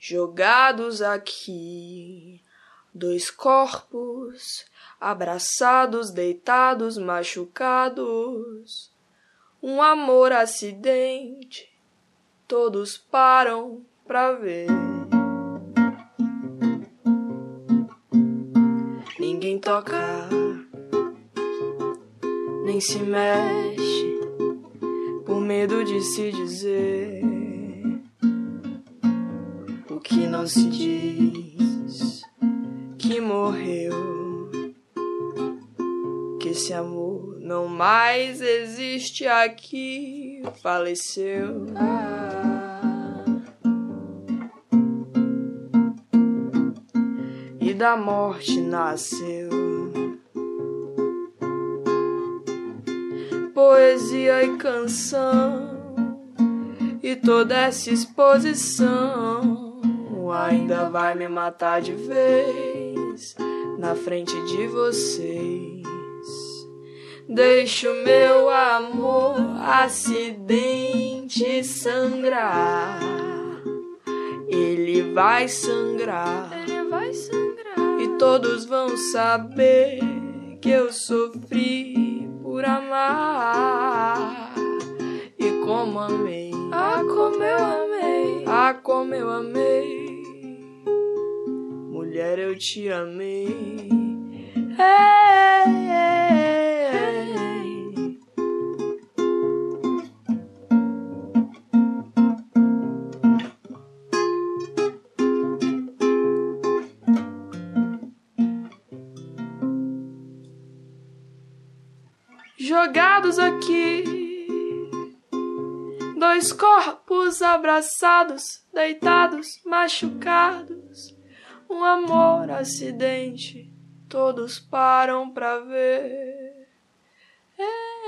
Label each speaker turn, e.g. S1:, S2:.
S1: jogados aqui, dois corpos abraçados, deitados, machucados, um amor acidente, todos param pra ver. Ninguém toca, nem se mexe, por medo de se dizer o que não se diz, que morreu, que esse amor não mais existe aqui, faleceu. E da morte nasceu poesia e canção, e toda essa exposição ainda vai me matar de vez na frente de vocês. Deixo meu amor acidente sangrar, ele vai sangrar, e todos vão saber que eu sofri por amar. E como amei, ah, como eu amei, ah, como eu amei, mulher, eu te amei. Ei, ei, ei. Jogados aqui, dois corpos abraçados, deitados, machucados, um amor acidente, todos param pra ver.